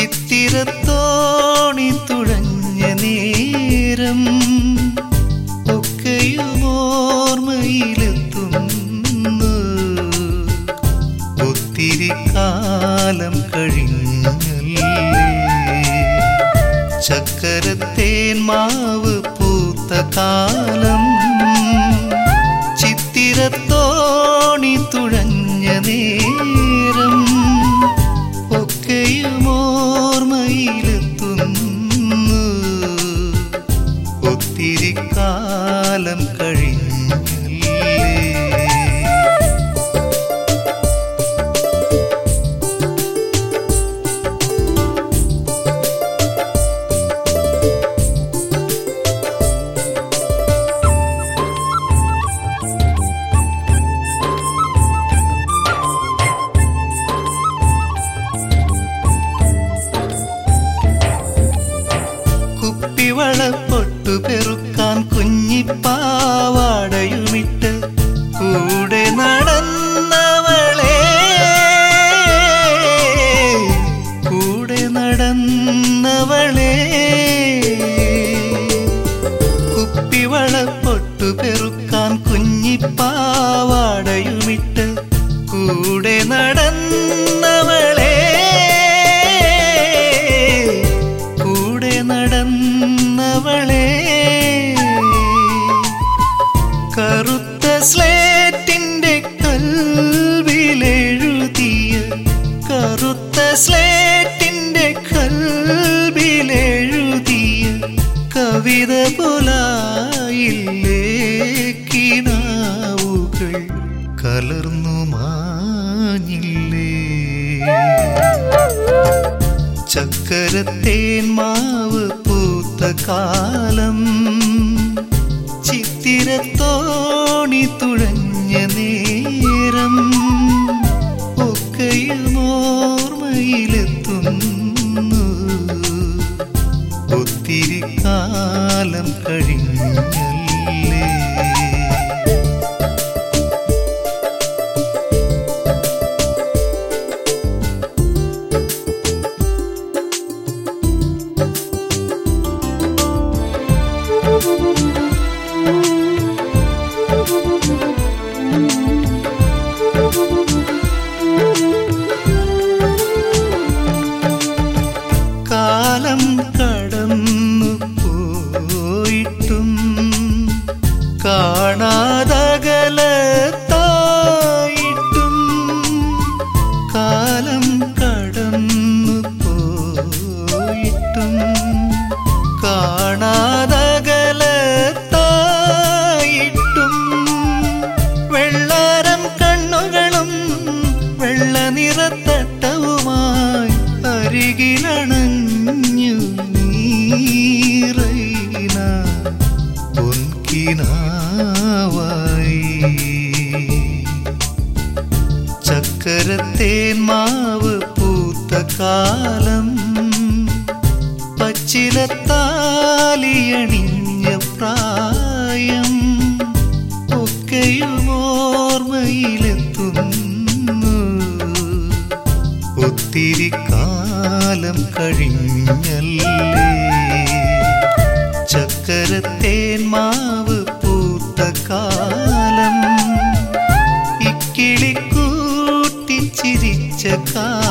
ചിത്തിരത്തോണി തുഴഞ്ഞ നേരം ഒക്കെയും ഓർമ്മയിലെത്തുന്നു. ഒത്തിരി കാലം കഴിഞ്ഞല്ലേ, ചക്കരത്തേൻ മാവ് പൂത്ത കാലം. ചിത്തിരത്തോണി തുഴഞ്ഞ നേരം ഒക്കെയും ഓർമ്മയിലെത്തുന്നു. ഒത്തിരി കാലം കഴിഞ്ഞല്ലേ. കുപ്പിവളപ്പൊട്ടു പെറുക്കാൻ കുഞ്ഞിപ്പാവാടയുമിട്ട് കൂടെ നടന്നവളെ, കൂടെ നടന്നവളെ. കുപ്പിവളപ്പൊട്ടു പെറുക്കാൻ കുഞ്ഞിപ്പാവാടയുമിട്ട് കൂടെ നടന്നവളെ, നടന്നവളെ. കറുത്ത സ്ലേറ്റിന്റെ കൽവിലെഴുതിയ, കറുത്ത സ്ലേറ്റിന്റെ കൽവിലെഴുതിയ കവിത പോലായില്ലേ കിനാവുകൾ കലർന്നു മാഞ്ഞില്ലേ. ചക്കരത്തേൻ മാവ് പൂത്ത കാലം, ചിത്തിരത്തോണി തുഴഞ്ഞ നേരം ഒക്കെയും ഓർമ്മയിലെത്തുന്നു. ഒത്തിരി കാലം കഴിഞ്ഞല്ലേ. കാലം കടന്നു പോയിട്ടും കാണാതകലത്തായിട്ടും, കാലം കടന്നു പോയിട്ടും കാണാതകലത്തായിട്ടും, വെള്ളാരം കണ്ണുകളും വെള്ളനിറത്തട്ടവുമായി അരികിലണഞ്ഞു നീറൈന പൊൻകിനാവായി. ചക്കരത്തേൻ മാവ് പൂത്ത കാലം, പച്ചിലത്താലിയണിഞ്ഞ പ്രായം ഒക്കെയും ഓർമ്മയിലെത്തുന്നു. ഒത്തിരി കാലം കഴിഞ്ഞല്ലേ. ചക്കരത്തേൻ മാവ് പൂത്ത കാലം, ഇക്കിളിക്കൂട്ടി ചിരിച്ച കാലം.